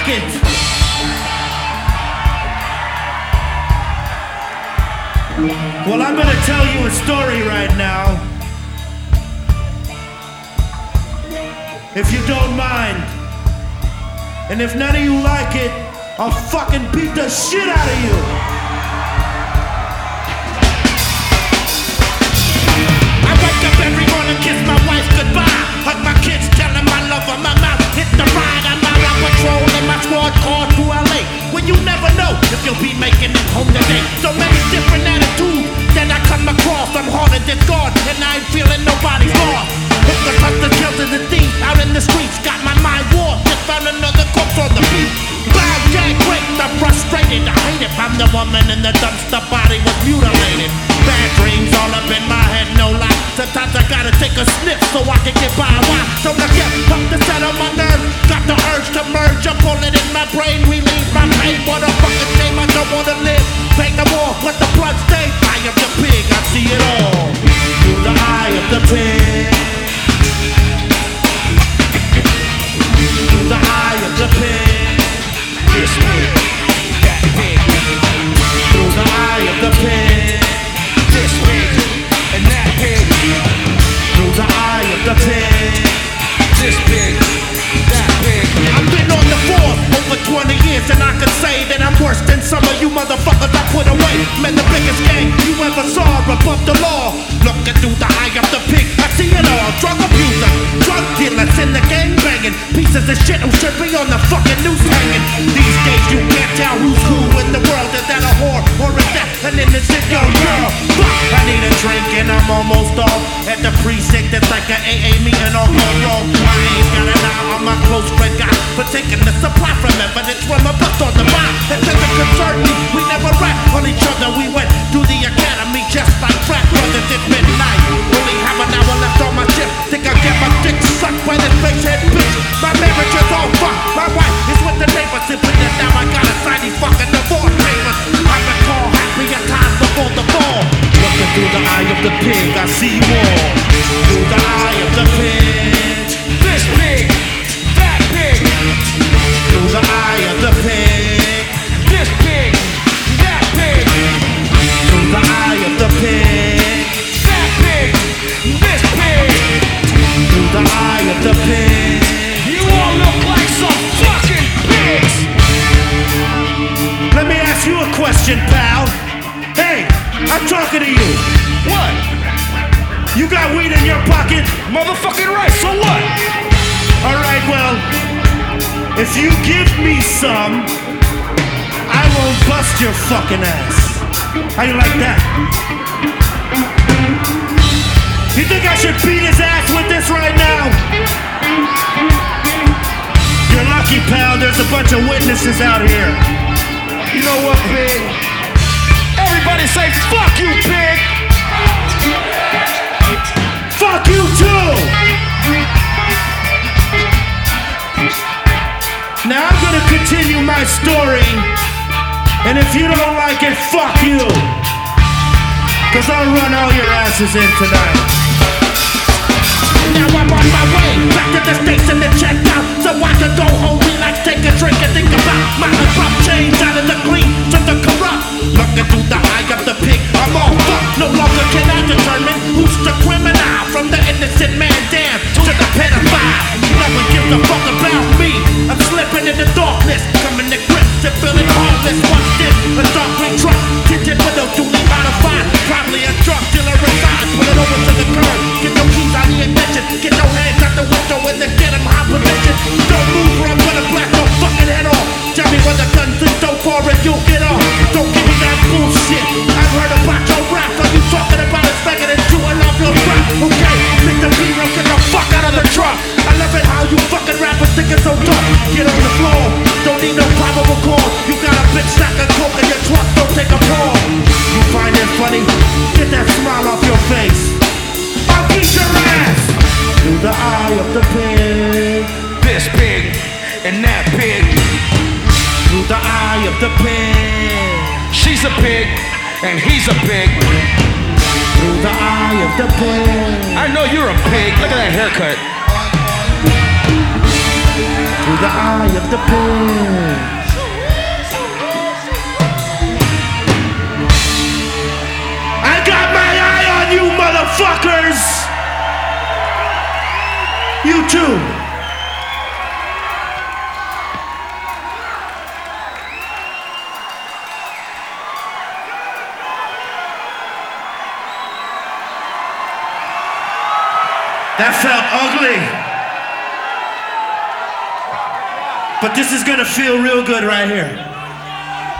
it. Well, I'm gonna tell you a story right now, if you don't mind. And if none of you like it, I'll fucking beat the shit out of you. I wake up every morning, kiss my wife goodbye, hug my kids, tell them I love them. I'm out, hit the ride, I'm out on patrol in my squad car through LA. When you never know if you'll be making it home today. So many different attitudes that I come across. I'm harder than God, and I ain't feeling nobody's loss. Hit the hustlers, killers, and thieves out in the streets. Got my mind warped, just found another corpse on the beat. Bad jag great, I'm frustrated. I hate it. I'm the woman in the dumpster, body was mutilated. Bad dreams all up in my head, no lie. Sometimes I gotta take a sniff so I can get by. Why? So I get up to settle my nerves. Got the urge to merge, I pull it in my brain, relieve my pain. What a fucking shame, I don't wanna live. Paint the wall, let the blood stain. Eye of the pig, I see it all through the eye of the pig. Through the eye of the pig. This pig, that pig. Through the eye of the pig. This pig, and that pig. Through the eye of the pig. This pig, that pig. I've been on the force over 20 years, and I can say that I'm worse than some of you motherfuckers I put away. Man, the biggest gang you ever saw above the law. Looking through the eye of the pig, I see it all. Drug abuser, drug dealers in the gang banging. Pieces of shit who should be on the fucking noose hanging. These days you can't tell who's who in the world. Is that a whore or is that an innocent young girl? Fuck, I need a drink and I'm almost off. At the precinct, it's like an AA meeting all gone wrong. I ain't got an eye on my close friend guy for taking the supply from evidence from a bus on the line. It doesn't concern me, we never rap on each other. We went through the academy just like frat brothers at midnight. Only have an hour left on my shift. Think I'll get my dick sucked by this face-head bitch. My marriage is all fucked. My wife is with the neighbors. Simply that now I got a signy fucking divorce papers. I've been called happier times before the fall. Looking through the eye of the pig, I see more. Through the eye of the pig. This pig, that pig. Through the eye of the pig. This pig, that pig. Through the eye of the pig. That pig, this pig. Through the eye of the pig. You all look like some fucking pigs. Let me ask you a question, pal. Hey, I'm talking to you. What? You got weed in your pocket? Motherfucking right, so what? Alright, well, if you give me some, I won't bust your fucking ass. How you like that? You think I should beat his ass with this right now? You're lucky, pal, there's a bunch of witnesses out here. You know what, pig? Everybody say, fuck you, pig! Fuck you too! Now I'm gonna continue my story, and if you don't like it, fuck you! Cause I'll run all your asses in tonight. Now I'm on my way back to the station to check out, so I can go home, relax, take a drink, and think about my abrupt change out of the clean to the corrupt. Looking through the eye of the pig, I'm all fucked. No longer can I determine who's the criminal, from the innocent man down to the pedophile. No one gives a fuck about me. I'm slipping in the darkness, coming to grips and feeling heartless. Watch this, a dark green truck, tinted window duly modified. Probably a drug dealer resides. Pull it over to the curb, get no keys out of the ignition, get no hands out the window and then get him high position. Don't move or I'm gonna blast your fucking head off. Tell me where the guns is so far and you'll get off. Don't give me that bullshit. I've heard about your rap. Are you talking about it begging and chewing off your crap? Okay, Mr. B-Row, get the fuck out of the truck. I love it how you fucking rappers think it's so tough. Get on the floor, don't need no probable cause. You got a big stack of coke in your truck, don't take a pause. You find it funny? Get that smile off your face. I'll beat your ass. Through the eye of the pig. This pig and that pig. Through the eye of the pig. She's a pig and he's a pig. Through the eye of the pig. I know you're a pig. Look at that haircut. Through the eye of the pin. I got my eye on you, motherfuckers! You too. That felt ugly. But this is gonna feel real good right here.